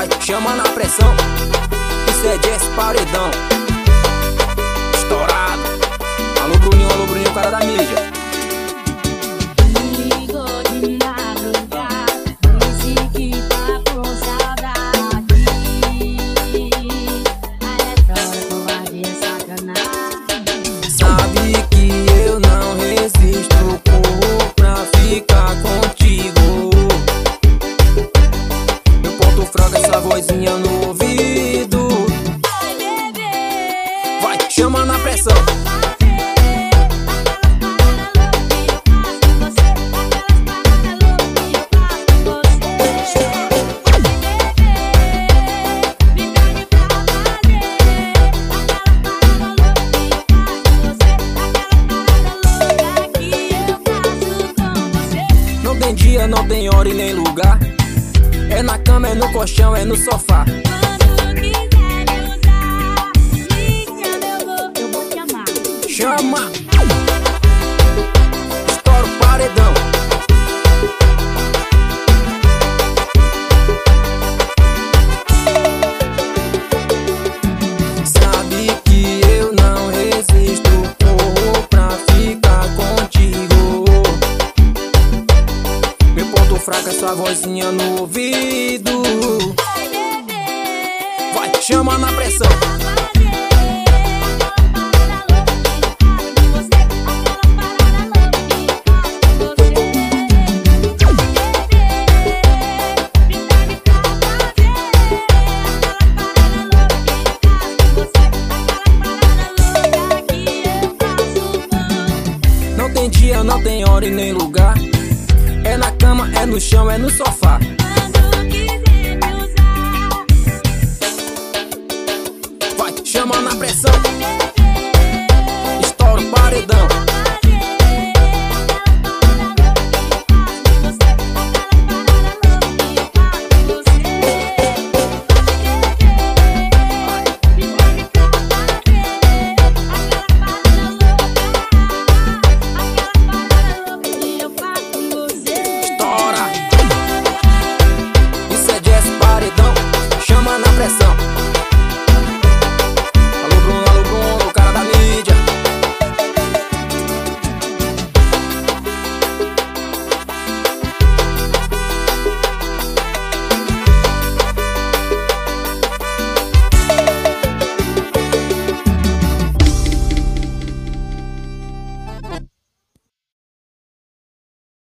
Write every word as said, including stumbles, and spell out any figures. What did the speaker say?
Vai, chama na pressão. Isso é Jess Paredão. Estourado. Alô Bruninho, alô Bruninho, cara da mídia. Ligou de madrugada, disse que tá com saudade. Aleatório, covardia, sacanagem. Sabe que eu não resisto, corro pra ficar contigo. Meu ponto fraco, essa vozinha no ouvido. Vai, chama na pressão. Não tem dia, não tem hora e nem lugar. É na cama, é no colchão, é no sofá. Quando quiser me usar, me chama, eu vou, eu vou te amar. Chama! Estoura o paredão. Sabe que eu não resisto, corro pra ficar contigo. Meu ponto fraco é sua vozinha no ouvido. Vai, chama na pressão. Não tem dia, não tem hora e nem lugar. É na cama, é no chão, é no sofá.